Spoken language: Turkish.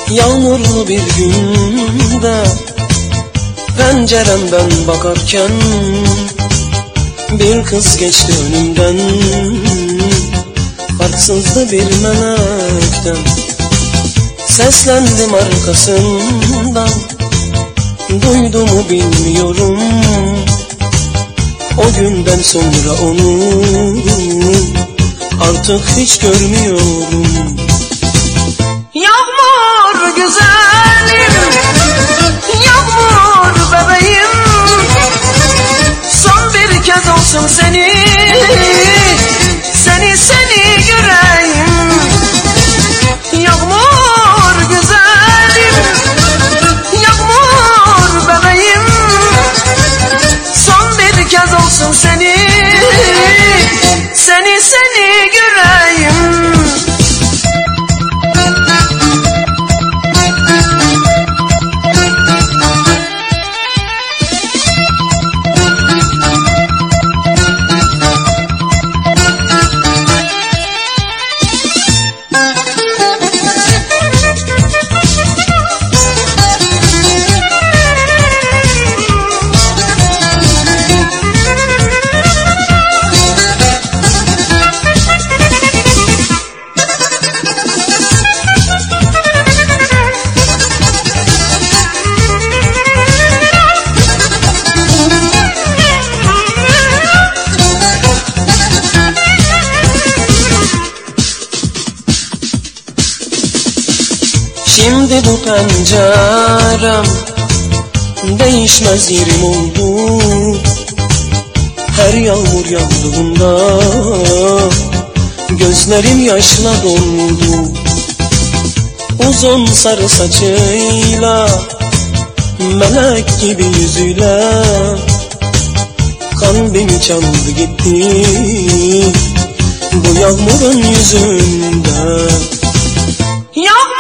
Yağmurlu bir günde penceremden bakarken bir kız geçti önümden, farksızdı bir melekten. Seslendim arkasından, duydu mu bilmiyorum. O günden sonra onu artık hiç görmüyorum. Yağmur güzelim, yağmur bebeğim, son bir kez olsun seni göreyim. Yağmur güzelim, yağmur bebeğim, son bir kez olsun seni göreyim. Şimdi bu pencerem değişmez yerim oldu. Her yağmur yağdığında gözlerim yaşla doldu. Uzun sarı saçıyla, melek gibi yüzüyle kalbimi çaldı gitti bu yağmurun yüzünden. Yağmur